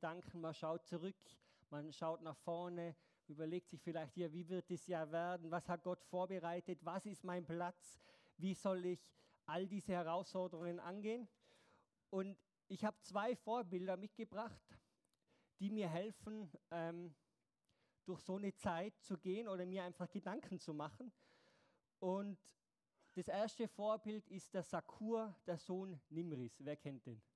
Gedanken, man schaut zurück, man schaut nach vorne, überlegt sich vielleicht hier, wie wird das Jahr werden, was hat Gott vorbereitet, was ist mein Platz, wie soll ich all diese Herausforderungen angehen. Und ich habe 2 Vorbilder mitgebracht, die mir helfen, durch so eine Zeit zu gehen oder mir einfach Gedanken zu machen. Und das erste Vorbild ist der Sakur, der Sohn Nimris. Wer kennt den?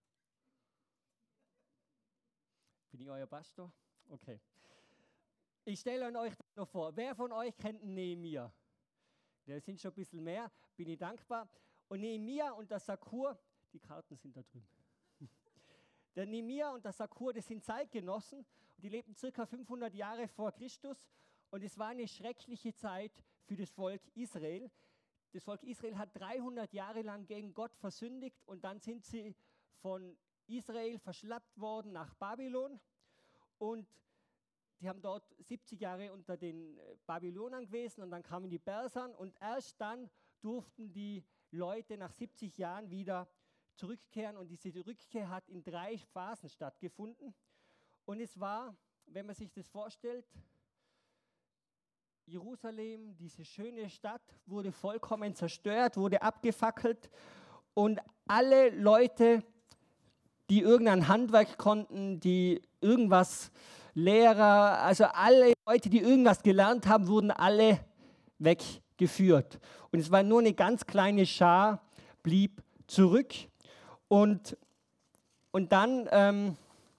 Bin ich euer Pastor? Okay. Ich stelle euch noch vor, wer von euch kennt Nehemia? Das sind schon ein bisschen mehr, bin ich dankbar. Und Nehemia und der Sakur, die Karten sind da drüben. Der Nehemia und der Sakur, das sind Zeitgenossen, die lebten ca. 500 Jahre vor Christus und es war eine schreckliche Zeit für das Volk Israel. Das Volk Israel hat 300 Jahre lang gegen Gott versündigt und dann sind sie von Israel verschleppt worden nach Babylon und die haben dort 70 Jahre unter den Babylonern gewesen und dann kamen die Persern und erst dann durften die Leute nach 70 Jahren wieder zurückkehren und diese Rückkehr hat in 3 Phasen stattgefunden und es war, wenn man sich das vorstellt, Jerusalem, diese schöne Stadt, wurde vollkommen zerstört, wurde abgefackelt und alle Leute, die irgendein Handwerk konnten, die irgendwas Lehrer, also alle Leute, die irgendwas gelernt haben, wurden alle weggeführt. Und es war nur eine ganz kleine Schar, blieb zurück. Und dann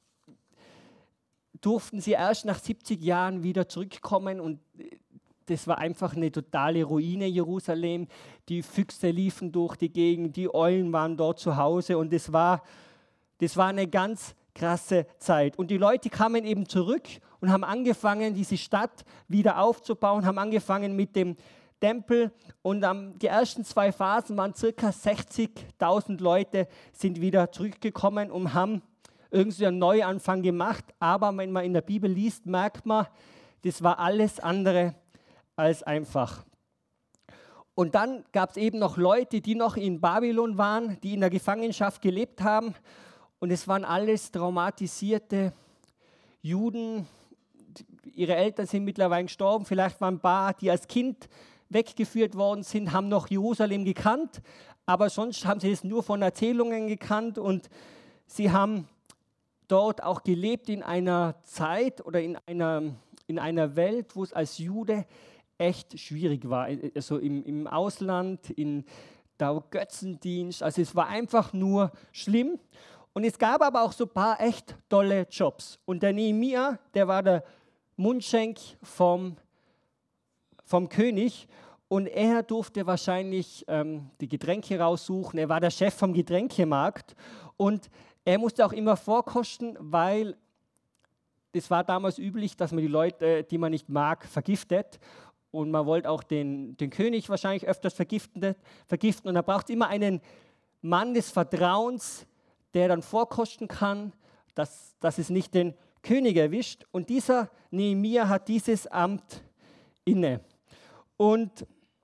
durften sie erst nach 70 Jahren wieder zurückkommen und das war einfach eine totale Ruine, Jerusalem. Die Füchse liefen durch die Gegend, die Eulen waren dort zu Hause und das war eine ganz krasse Zeit. Und die Leute kamen eben zurück und haben angefangen, diese Stadt wieder aufzubauen, haben angefangen mit dem Tempel und die ersten 2 Phasen waren ca. 60.000 Leute sind wieder zurückgekommen und haben irgendwie einen Neuanfang gemacht. Aber wenn man in der Bibel liest, merkt man, das war alles andere als einfach. Und dann gab es eben noch Leute, die noch in Babylon waren, die in der Gefangenschaft gelebt haben. Und es waren alles traumatisierte Juden. Ihre Eltern sind mittlerweile gestorben. Vielleicht waren ein paar, die als Kind weggeführt worden sind, haben noch Jerusalem gekannt. Aber sonst haben sie es nur von Erzählungen gekannt. Und sie haben dort auch gelebt in einer Zeit oder in einer Welt, wo es als Jude echt schwierig war. Also im Ausland, in der Götzendienst. Also es war einfach nur schlimm. Und es gab aber auch so ein paar echt tolle Jobs. Und der Nehemia, der war der Mundschenk vom König. Und er durfte wahrscheinlich die Getränke raussuchen. Er war der Chef vom Getränkemarkt. Und er musste auch immer vorkosten, weil das war damals üblich, dass man die Leute, die man nicht mag, vergiftet. Und man wollte auch den König wahrscheinlich öfters vergiften. Und da braucht es immer einen Mann des Vertrauens, der dann vorkosten kann, dass es nicht den König erwischt. Und dieser Nehemia hat dieses Amt inne. Und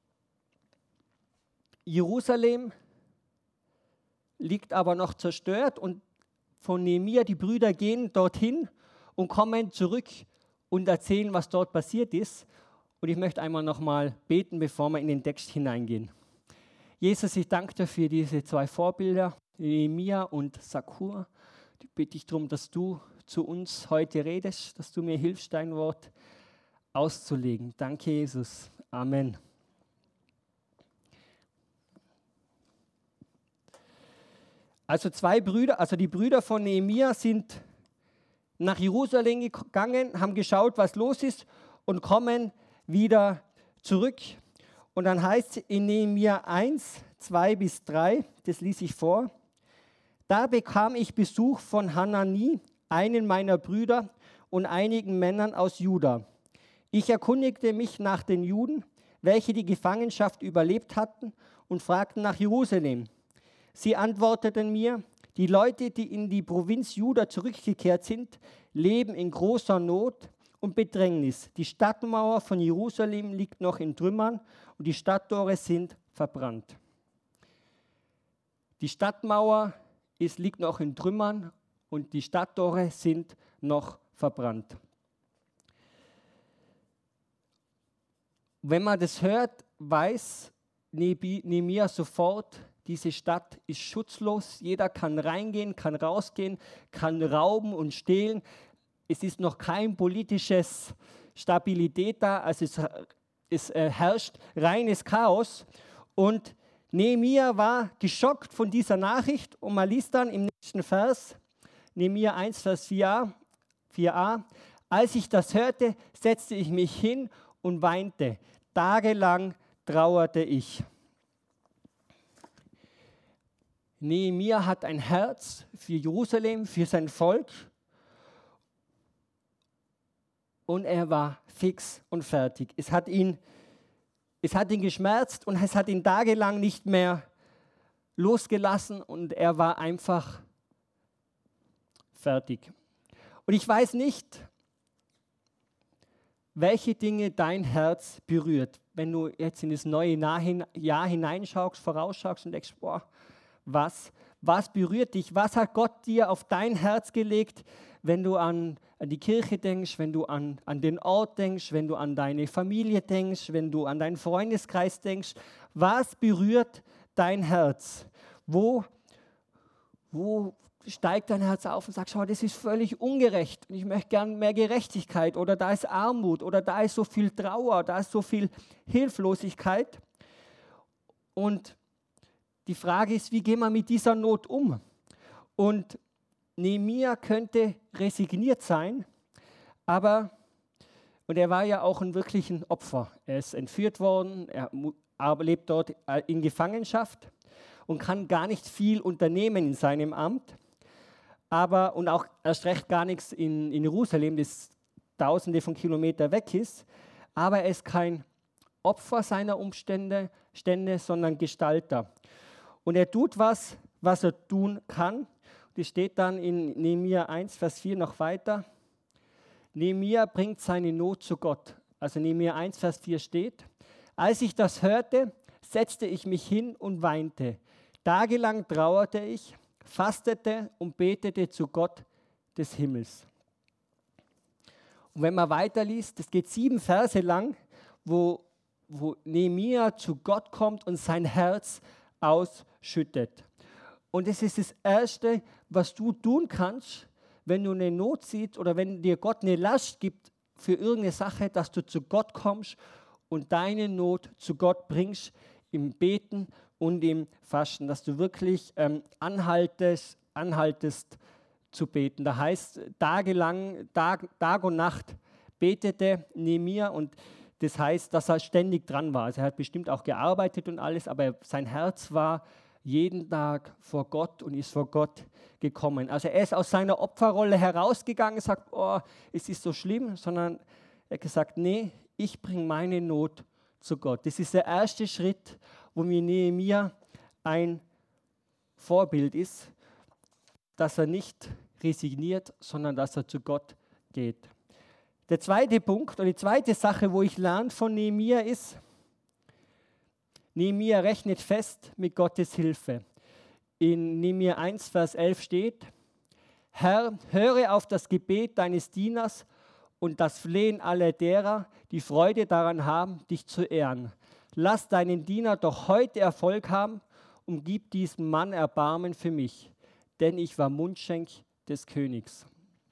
Jerusalem liegt aber noch zerstört und von Nehemia, die Brüder gehen dorthin und kommen zurück und erzählen, was dort passiert ist. Und ich möchte einmal nochmal beten, bevor wir in den Text hineingehen. Jesus, ich danke dir für diese 2 Vorbilder, Nehemia und Sakur. Ich bitte dich darum, dass du zu uns heute redest, dass du mir hilfst, dein Wort auszulegen. Danke, Jesus. Amen. Also 2 Brüder, also die Brüder von Nehemia sind nach Jerusalem gegangen, haben geschaut, was los ist und kommen wieder zurück. Und dann heißt es in Nehemia 1, 2-3, das lese ich vor. Da bekam ich Besuch von Hanani, einen meiner Brüder und einigen Männern aus Juda. Ich erkundigte mich nach den Juden, welche die Gefangenschaft überlebt hatten und fragten nach Jerusalem. Sie antworteten mir, die Leute, die in die Provinz Juda zurückgekehrt sind, leben in großer Not und Bedrängnis. Die Stadtmauer von Jerusalem liegt noch in Trümmern und die Stadttore sind verbrannt. Die Stadtmauer liegt noch in Trümmern und die Stadttore sind noch verbrannt. Wenn man das hört, weiß Nehemia sofort, diese Stadt ist schutzlos. Jeder kann reingehen, kann rausgehen, kann rauben und stehlen. Es ist noch kein politisches Stabilität da, also es herrscht reines Chaos. Und Nehemia war geschockt von dieser Nachricht und man liest dann im nächsten Vers, Nehemia 1, Vers 4a, als ich das hörte, setzte ich mich hin und weinte. Tagelang trauerte ich. Nehemia hat ein Herz für Jerusalem, für sein Volk. Und er war fix und fertig. Es hat ihn geschmerzt und es hat ihn tagelang nicht mehr losgelassen und er war einfach fertig. Und ich weiß nicht, welche Dinge dein Herz berührt, wenn du jetzt in das neue Jahr hineinschaust, vorausschaust und denkst, boah, was berührt dich? Was hat Gott dir auf dein Herz gelegt, wenn du an die Kirche denkst, wenn du an den Ort denkst, wenn du an deine Familie denkst, wenn du an deinen Freundeskreis denkst? Was berührt dein Herz? Wo steigt dein Herz auf und sagt, schau, das ist völlig ungerecht und ich möchte gern mehr Gerechtigkeit oder da ist Armut oder da ist so viel Trauer, da ist so viel Hilflosigkeit. Und die Frage ist, wie gehen wir mit dieser Not um? Und Nehemia könnte resigniert sein, und er war ja auch ein wirkliches Opfer. Er ist entführt worden, er lebt dort in Gefangenschaft und kann gar nicht viel unternehmen in seinem Amt. Und auch erst recht gar nichts in Jerusalem, das Tausende von Kilometern weg ist. Aber er ist kein Opfer seiner Umstände, sondern Gestalter. Und er tut was er tun kann. Das steht dann in Nehemia 1, Vers 4 noch weiter. Nehemia bringt seine Not zu Gott. Also Nehemia 1, Vers 4 steht, als ich das hörte, setzte ich mich hin und weinte. Tagelang trauerte ich, fastete und betete zu Gott des Himmels. Und wenn man weiterliest, das geht 7 Verse lang, wo Nehemia zu Gott kommt und sein Herz ausschüttet. Und es ist das Erste, was du tun kannst, wenn du eine Not siehst oder wenn dir Gott eine Last gibt für irgendeine Sache, dass du zu Gott kommst und deine Not zu Gott bringst im Beten und im Fasten, dass du wirklich anhaltest zu beten. Da heißt, tagelang, Tag und Nacht betete Nehemia und das heißt, dass er ständig dran war. Also er hat bestimmt auch gearbeitet und alles, aber sein Herz war jeden Tag vor Gott und ist vor Gott gekommen. Also er ist aus seiner Opferrolle herausgegangen und sagt, oh, es ist so schlimm, sondern er hat gesagt, nee, ich bringe meine Not zu Gott. Das ist der erste Schritt, wo mir Nehemia ein Vorbild ist, dass er nicht resigniert, sondern dass er zu Gott geht. Der zweite Punkt oder die zweite Sache, wo ich lerne von Nehemia ist, Nehemia rechnet fest mit Gottes Hilfe. In Nehemia 1, Vers 11 steht, Herr, höre auf das Gebet deines Dieners und das Flehen aller derer, die Freude daran haben, dich zu ehren. Lass deinen Diener doch heute Erfolg haben und gib diesem Mann Erbarmen für mich, denn ich war Mundschenk des Königs.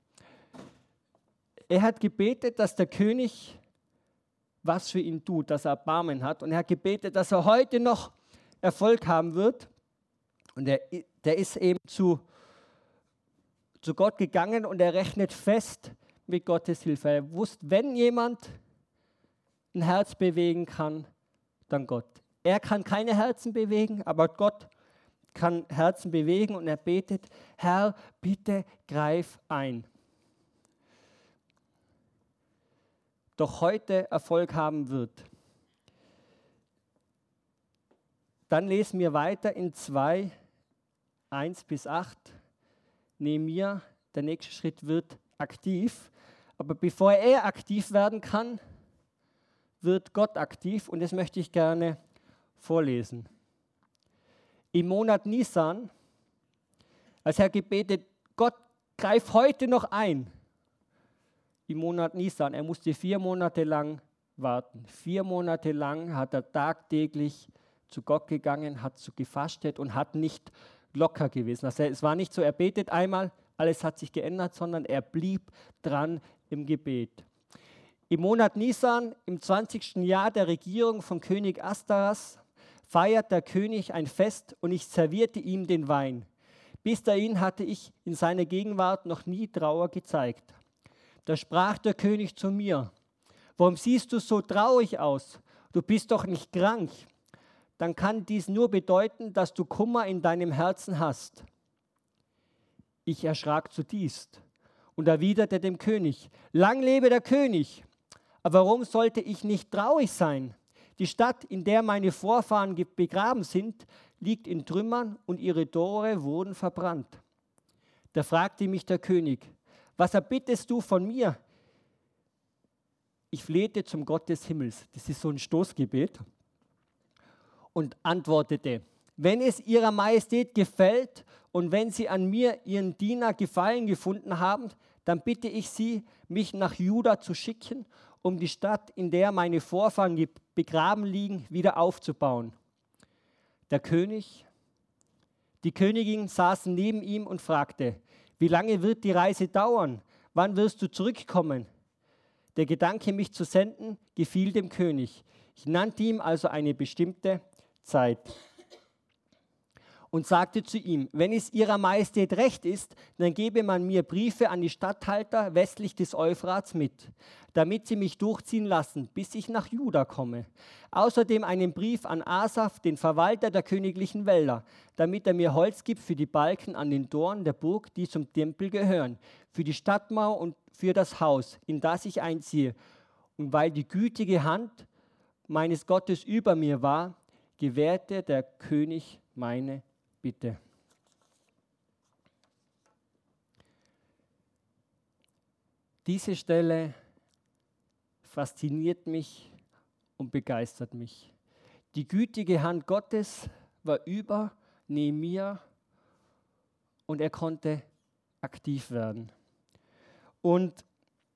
Er hat gebetet, dass der König was für ihn tut, dass er Erbarmen hat. Und er hat gebetet, dass er heute noch Erfolg haben wird. Und der ist eben zu Gott gegangen und er rechnet fest mit Gottes Hilfe. Er wusste, wenn jemand ein Herz bewegen kann, dann Gott. Er kann keine Herzen bewegen, aber Gott kann Herzen bewegen und er betet, Herr, bitte greif ein. Doch heute Erfolg haben wird. Dann lesen wir weiter in 2, 1 bis 8. Nehemia, der nächste Schritt wird aktiv. Aber bevor er aktiv werden kann, wird Gott aktiv und das möchte ich gerne vorlesen. Im Monat Nisan, als er gebetet, Gott, greif heute noch ein. im Monat Nisan. Er musste 4 Monate lang warten. 4 Monate lang hat er tagtäglich zu Gott gegangen, hat so gefastet und hat nicht locker gewesen. Also es war nicht so, er betet einmal, alles hat sich geändert, sondern er blieb dran im Gebet. Im Monat Nisan, im 20. Jahr der Regierung von König Astaras, feiert der König ein Fest und ich servierte ihm den Wein. Bis dahin hatte ich in seiner Gegenwart noch nie Trauer gezeigt. Da sprach der König zu mir: Warum siehst du so traurig aus? Du bist doch nicht krank. Dann kann dies nur bedeuten, dass du Kummer in deinem Herzen hast. Ich erschrak zutiefst und erwiderte dem König: Lang lebe der König! Aber warum sollte ich nicht traurig sein? Die Stadt, in der meine Vorfahren begraben sind, liegt in Trümmern und ihre Tore wurden verbrannt. Da fragte mich der König: Was erbittest du von mir? Ich flehte zum Gott des Himmels. Das ist so ein Stoßgebet. Und antwortete: Wenn es ihrer Majestät gefällt und wenn sie an mir, ihren Diener, Gefallen gefunden haben, dann bitte ich sie, mich nach Juda zu schicken, um die Stadt, in der meine Vorfahren begraben liegen, wieder aufzubauen. Der König, die Königin saßen neben ihm und fragte: Wie lange wird die Reise dauern? Wann wirst du zurückkommen? Der Gedanke, mich zu senden, gefiel dem König. Ich nannte ihm also eine bestimmte Zeit und sagte zu ihm: Wenn es ihrer Majestät recht ist, dann gebe man mir Briefe an die Statthalter westlich des Euphrats mit, damit sie mich durchziehen lassen, bis ich nach Juda komme. Außerdem einen Brief an Asaf, den Verwalter der königlichen Wälder, damit er mir Holz gibt für die Balken an den Toren der Burg, die zum Tempel gehören, für die Stadtmauer und für das Haus, in das ich einziehe. Und weil die gütige Hand meines Gottes über mir war, gewährte der König meine Bitte. Diese Stelle fasziniert mich und begeistert mich. Die gütige Hand Gottes war über Nehemia und er konnte aktiv werden. Und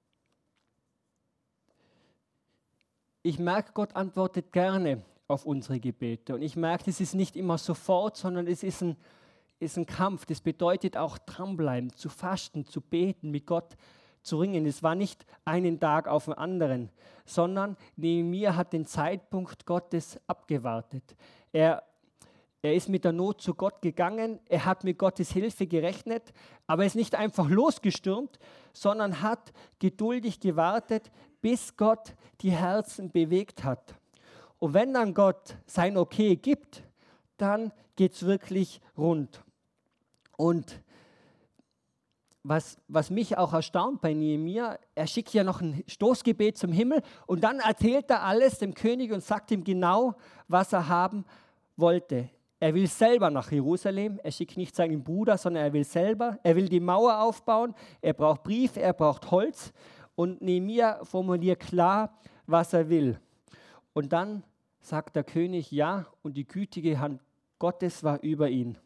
ich merke, Gott antwortet gerne auf unsere Gebete. Und ich merke, es ist nicht immer sofort, sondern es ist ein Kampf. Das bedeutet auch dranbleiben, zu fasten, zu beten, mit Gott zu ringen. Es war nicht einen Tag auf den anderen, sondern Nehemia hat den Zeitpunkt Gottes abgewartet. Er ist mit der Not zu Gott gegangen, er hat mit Gottes Hilfe gerechnet, aber er ist nicht einfach losgestürmt, sondern hat geduldig gewartet, bis Gott die Herzen bewegt hat. Und wenn dann Gott sein Okay gibt, dann geht es wirklich rund. Und was mich auch erstaunt bei Nehemia, er schickt ja noch ein Stoßgebet zum Himmel und dann erzählt er alles dem König und sagt ihm genau, was er haben wollte. Er will selber nach Jerusalem, er schickt nicht seinen Bruder, sondern er will selber, er will die Mauer aufbauen, er braucht Briefe, er braucht Holz und Nehemia formuliert klar, was er will. Und dann sagt der König ja und die gütige Hand Gottes war über ihn.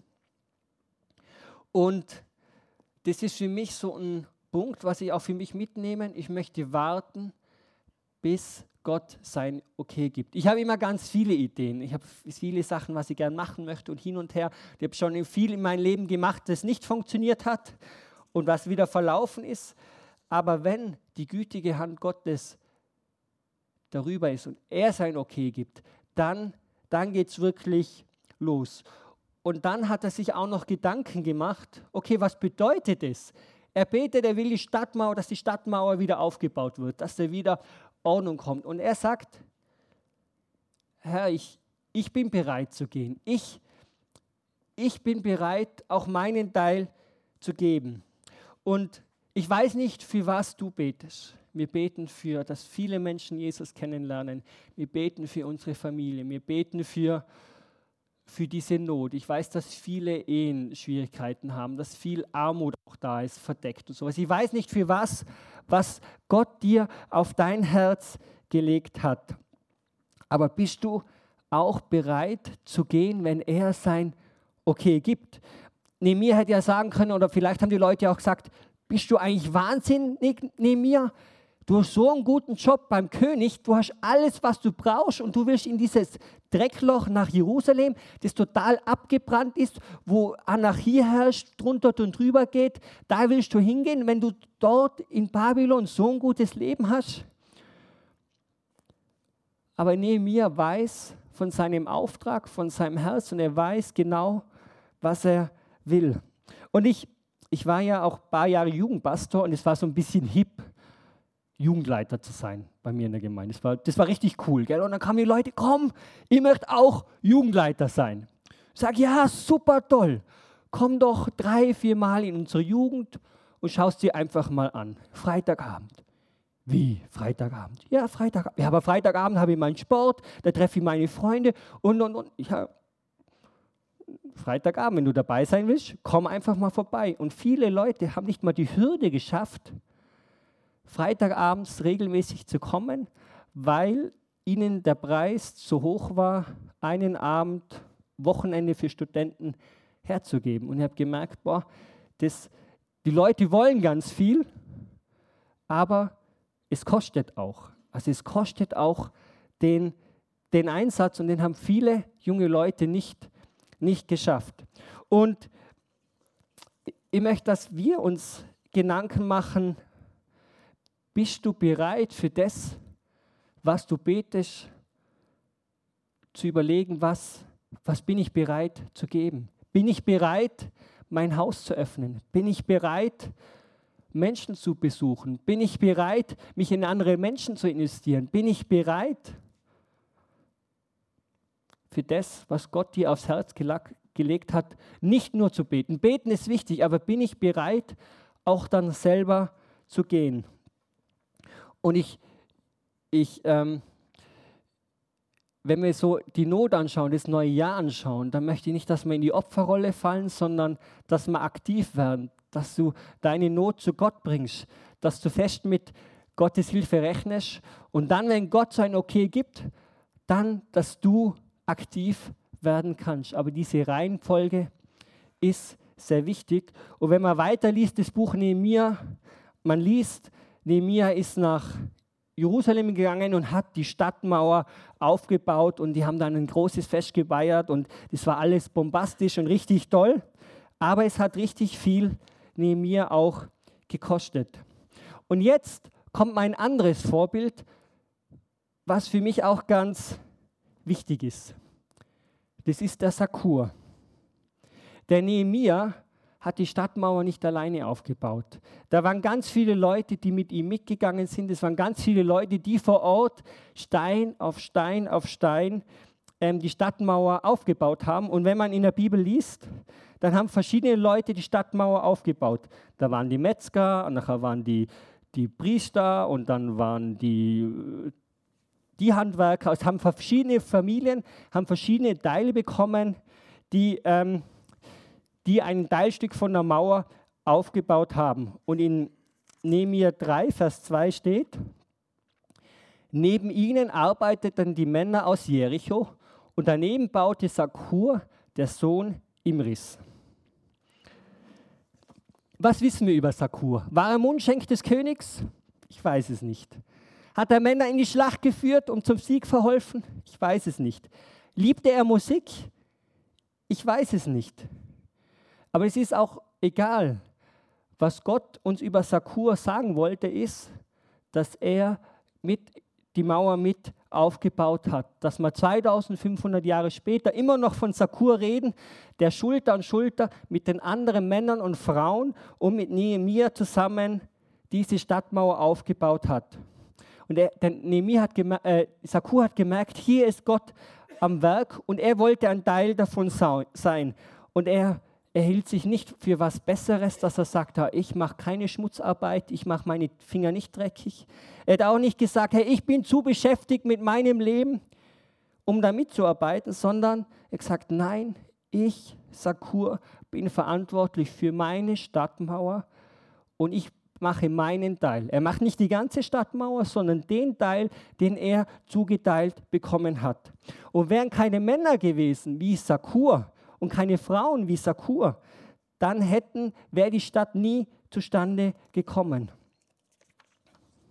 Und das ist für mich so ein Punkt, was ich auch für mich mitnehme. Ich möchte warten, bis Gott sein Okay gibt. Ich habe immer ganz viele Ideen. Ich habe viele Sachen, was ich gerne machen möchte und hin und her. Ich habe schon viel in meinem Leben gemacht, das nicht funktioniert hat und was wieder verlaufen ist. Aber wenn die gütige Hand Gottes darüber ist und er sein Okay gibt, dann geht es wirklich los. Und dann hat er sich auch noch Gedanken gemacht, okay, was bedeutet es? Er betet, er will die Stadtmauer, dass die Stadtmauer wieder aufgebaut wird, dass da wieder Ordnung kommt. Und er sagt, Herr, ich bin bereit zu gehen. Ich bin bereit, auch meinen Teil zu geben. Und ich weiß nicht, für was du betest. Wir beten für, dass viele Menschen Jesus kennenlernen. Wir beten für unsere Familie. Wir beten für diese Not. Ich weiß, dass viele Ehen Schwierigkeiten haben, dass viel Armut auch da ist, verdeckt und sowas. Ich weiß nicht, für was Gott dir auf dein Herz gelegt hat. Aber bist du auch bereit zu gehen, wenn er sein Okay gibt? Nehemia hätte ja sagen können, oder vielleicht haben die Leute auch gesagt, bist du eigentlich wahnsinnig, Nehemia? Du hast so einen guten Job beim König, du hast alles, was du brauchst und du willst in dieses Dreckloch nach Jerusalem, das total abgebrannt ist, wo Anarchie herrscht, drunter und drüber geht. Da willst du hingehen, wenn du dort in Babylon so ein gutes Leben hast. Aber Nehemia weiß von seinem Auftrag, von seinem Herz und er weiß genau, was er will. Und ich war ja auch ein paar Jahre Jugendpastor und es war so ein bisschen hip, Jugendleiter zu sein bei mir in der Gemeinde. Das war richtig cool. Gell? Und dann kamen die Leute, komm, ich möchte auch Jugendleiter sein. Ich sage, ja, super toll. Komm doch 3-4 Mal in unsere Jugend und schaust dir einfach mal an. Freitagabend. Wie? Freitagabend? Ja, Freitagabend. Ja, aber Freitagabend habe ich meinen Sport, da treffe ich meine Freunde und. Ja, Freitagabend, wenn du dabei sein willst, komm einfach mal vorbei. Und viele Leute haben nicht mal die Hürde geschafft, Freitagabends regelmäßig zu kommen, weil ihnen der Preis so hoch war, einen Abend, Wochenende für Studenten herzugeben. Und ich habe gemerkt, die Leute wollen ganz viel, aber es kostet auch. Also es kostet auch den Einsatz und den haben viele junge Leute nicht geschafft. Und ich möchte, dass wir uns Gedanken machen, bist du bereit für das, was du betest, zu überlegen, was bin ich bereit zu geben? Bin ich bereit, mein Haus zu öffnen? Bin ich bereit, Menschen zu besuchen? Bin ich bereit, mich in andere Menschen zu investieren? Bin ich bereit für das, was Gott dir aufs Herz gelegt hat, nicht nur zu beten? Beten ist wichtig, aber bin ich bereit, auch dann selber zu gehen? Und wenn wir so die Not anschauen, das neue Jahr anschauen, dann möchte ich nicht, dass wir in die Opferrolle fallen, sondern dass wir aktiv werden, dass du deine Not zu Gott bringst, dass du fest mit Gottes Hilfe rechnest und dann, wenn Gott so ein Okay gibt, dann, dass du aktiv werden kannst. Aber diese Reihenfolge ist sehr wichtig. Und wenn man weiterliest, das Buch Nehemia, man liest, Nehemia ist nach Jerusalem gegangen und hat die Stadtmauer aufgebaut und die haben dann ein großes Fest gefeiert und das war alles bombastisch und richtig toll, aber es hat richtig viel Nehemia auch gekostet. Und jetzt kommt mein anderes Vorbild, was für mich auch ganz wichtig ist. Das ist der Zakur. Der Nehemia hat die Stadtmauer nicht alleine aufgebaut. Da waren ganz viele Leute, die mit ihm mitgegangen sind. Es waren ganz viele Leute, die vor Ort Stein auf Stein auf Stein die Stadtmauer aufgebaut haben. Und wenn man in der Bibel liest, dann haben verschiedene Leute die Stadtmauer aufgebaut. Da waren die Metzger, und nachher waren die Priester und dann waren die Handwerker. Es haben verschiedene Familien, haben verschiedene Teile bekommen, die ein Teilstück von der Mauer aufgebaut haben. Und in Nehemia 3, Vers 2 steht, neben ihnen arbeiteten die Männer aus Jericho und daneben baute Zakur, der Sohn Imris. Was wissen wir über Zakur? War er Mundschenk des Königs? Ich weiß es nicht. Hat er Männer in die Schlacht geführt und zum Sieg verholfen? Ich weiß es nicht. Liebte er Musik? Ich weiß es nicht. Aber es ist auch egal. Was Gott uns über Zakur sagen wollte, ist, dass er die Mauer mit aufgebaut hat. Dass wir 2500 Jahre später immer noch von Zakur reden, der Schulter an Schulter mit den anderen Männern und Frauen und mit Nehemia zusammen diese Stadtmauer aufgebaut hat. Und Zakur hat gemerkt, hier ist Gott am Werk und er wollte ein Teil davon sein. Und er hielt sich nicht für was Besseres, dass er sagt, ich mache keine Schmutzarbeit, ich mache meine Finger nicht dreckig. Er hat auch nicht gesagt, hey, ich bin zu beschäftigt mit meinem Leben, um da mitzuarbeiten, sondern er hat gesagt, nein, ich, Zakur, bin verantwortlich für meine Stadtmauer und ich mache meinen Teil. Er macht nicht die ganze Stadtmauer, sondern den Teil, den er zugeteilt bekommen hat. Und wären keine Männer gewesen wie Zakur, und keine Frauen wie Zakur, dann wäre die Stadt nie zustande gekommen.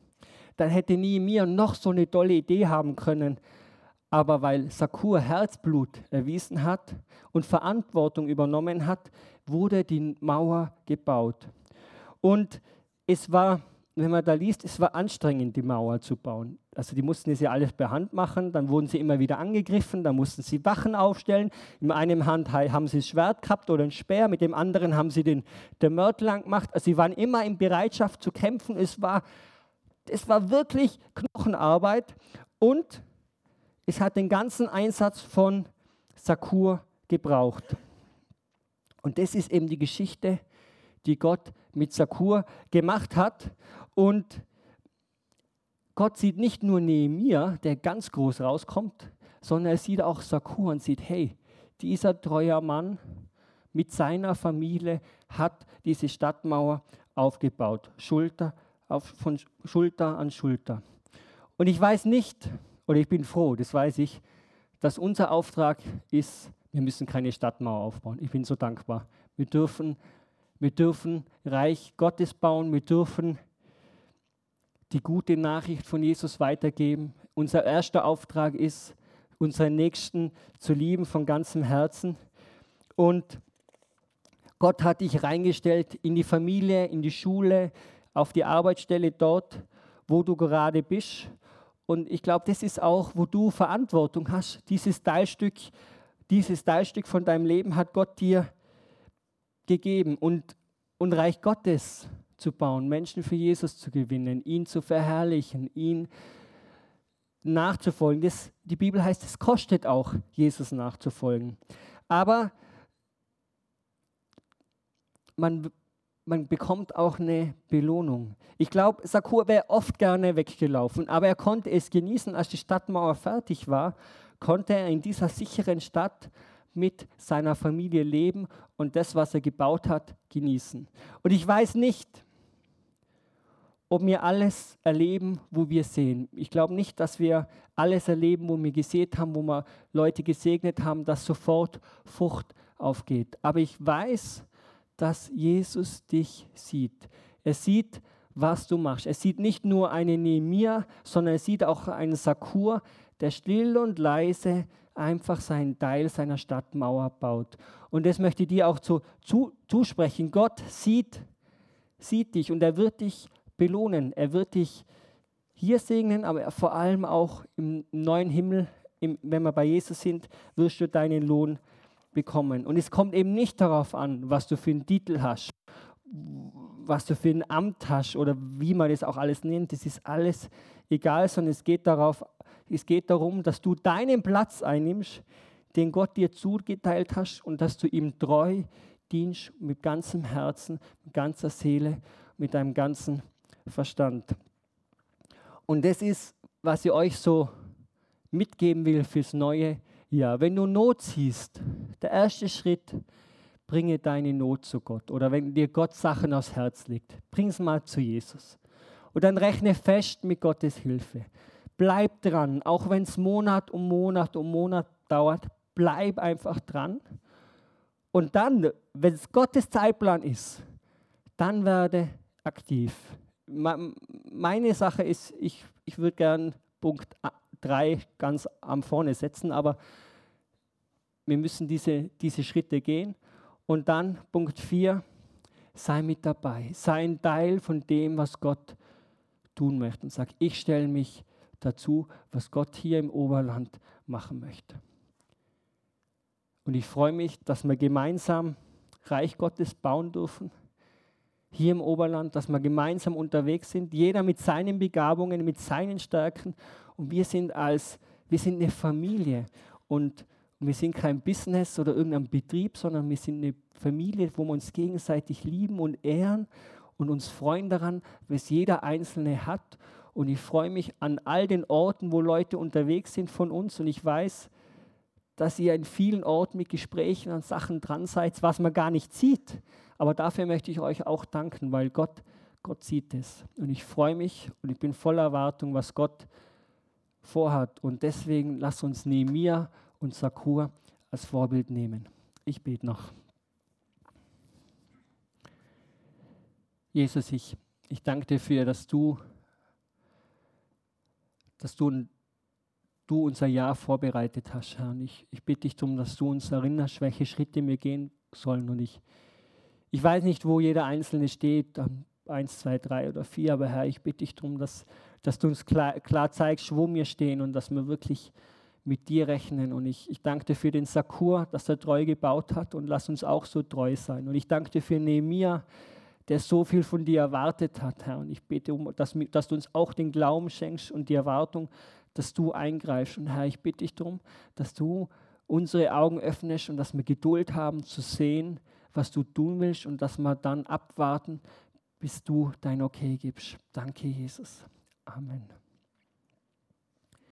dann hätte Nehemia noch so eine tolle Idee haben können. Aber weil Sakur Herzblut erwiesen hat und Verantwortung übernommen hat, wurde die Mauer gebaut. Und es war, wenn man da liest, es war anstrengend, die Mauer zu bauen. Also die mussten es ja alles per Hand machen, dann wurden sie immer wieder angegriffen, dann mussten sie Wachen aufstellen. In einem Hand haben sie das Schwert gehabt oder ein Speer, mit dem anderen haben sie den Mörtel lang gemacht. Also sie waren immer in Bereitschaft zu kämpfen. Es war wirklich Knochenarbeit und es hat den ganzen Einsatz von Sakur gebraucht. Und das ist eben die Geschichte, die Gott mit Sakur gemacht hat. Und Gott sieht nicht nur Nehemia, der ganz groß rauskommt, sondern er sieht auch Sakur und sieht, hey, dieser treue Mann mit seiner Familie hat diese Stadtmauer aufgebaut, von Schulter an Schulter. Und ich weiß nicht, oder ich bin froh, das weiß ich, dass unser Auftrag ist, wir müssen keine Stadtmauer aufbauen. Ich bin so dankbar. Wir dürfen Reich Gottes bauen, wir dürfen die gute Nachricht von Jesus weitergeben. Unser erster Auftrag ist, unseren Nächsten zu lieben von ganzem Herzen. Und Gott hat dich reingestellt in die Familie, in die Schule, auf die Arbeitsstelle dort, wo du gerade bist. Und ich glaube, das ist auch, wo du Verantwortung hast. Dieses Teilstück von deinem Leben hat Gott dir gegeben. Und Reich Gottes zu bauen, Menschen für Jesus zu gewinnen, ihn zu verherrlichen, ihn nachzufolgen. Die Bibel heißt, es kostet auch, Jesus nachzufolgen. Aber man bekommt auch eine Belohnung. Ich glaube, Sakur wäre oft gerne weggelaufen, aber er konnte es genießen, als die Stadtmauer fertig war, konnte er in dieser sicheren Stadt mit seiner Familie leben und das, was er gebaut hat, genießen. Und ich weiß nicht, ob wir alles erleben, wo wir sehen. Ich glaube nicht, dass wir alles erleben, wo wir gesät haben, wo wir Leute gesegnet haben, dass sofort Frucht aufgeht. Aber ich weiß, dass Jesus dich sieht. Er sieht, was du machst. Er sieht nicht nur einen Nehemia, sondern er sieht auch einen Sakur, der still und leise einfach seinen Teil seiner Stadtmauer baut. Und das möchte ich dir auch zusprechen. Gott sieht dich und er wird dich belohnen. Er wird dich hier segnen, aber vor allem auch im neuen Himmel, wenn wir bei Jesus sind, wirst du deinen Lohn bekommen. Und es kommt eben nicht darauf an, was du für einen Titel hast, was du für ein Amt hast oder wie man das auch alles nennt. Das ist alles egal, sondern es geht darum, dass du deinen Platz einnimmst, den Gott dir zugeteilt hast und dass du ihm treu dienst mit ganzem Herzen, mit ganzer Seele, mit deinem ganzen Verstand. Und das ist, was ich euch so mitgeben will fürs neue Jahr. Wenn du Not siehst, der erste Schritt, bringe deine Not zu Gott. Oder wenn dir Gott Sachen aufs Herz legt, bring es mal zu Jesus. Und dann rechne fest mit Gottes Hilfe. Bleib dran, auch wenn es Monat um Monat dauert, bleib einfach dran. Und dann, wenn es Gottes Zeitplan ist, dann werde aktiv. Meine Sache ist, ich würde gern Punkt 3 ganz am vorne setzen, aber wir müssen diese Schritte gehen. Und dann Punkt 4, sei mit dabei. Sei ein Teil von dem, was Gott tun möchte. Und sag, ich stelle mich dazu, was Gott hier im Oberland machen möchte. Und ich freue mich, dass wir gemeinsam Reich Gottes bauen dürfen. Hier im Oberland, dass wir gemeinsam unterwegs sind. Jeder mit seinen Begabungen, mit seinen Stärken. Und wir sind eine Familie. Und wir sind kein Business oder irgendein Betrieb, sondern wir sind eine Familie, wo wir uns gegenseitig lieben und ehren und uns freuen daran, was jeder Einzelne hat. Und ich freue mich an all den Orten, wo Leute unterwegs sind von uns. Und ich weiß, dass ihr in vielen Orten mit Gesprächen an Sachen dran seid, was man gar nicht sieht. Aber dafür möchte ich euch auch danken, weil Gott sieht es. Und ich freue mich und ich bin voller Erwartung, was Gott vorhat. Und deswegen lasst uns Nehemia und Sakur als Vorbild nehmen. Ich bete noch. Jesus, ich danke dir dafür, dass du dass du unser Jahr vorbereitet hast, Herr. Und ich bitte dich darum, dass du uns erinnerst, welche Schritte wir gehen sollen. Und ich weiß nicht, wo jeder Einzelne steht, 1, 2, 3 oder 4, aber Herr, ich bitte dich darum, dass du uns klar zeigst, wo wir stehen und dass wir wirklich mit dir rechnen. Und ich danke dir für den Sakur, dass er treu gebaut hat, und lass uns auch so treu sein. Und ich danke dir für Nehemia, der so viel von dir erwartet hat, Herr. Und ich bete, dass du uns auch den Glauben schenkst und die Erwartung, dass du eingreifst. Und Herr, ich bitte dich darum, dass du unsere Augen öffnest und dass wir Geduld haben zu sehen, was du tun willst, und dass wir dann abwarten, bis du dein Okay gibst. Danke, Jesus. Amen.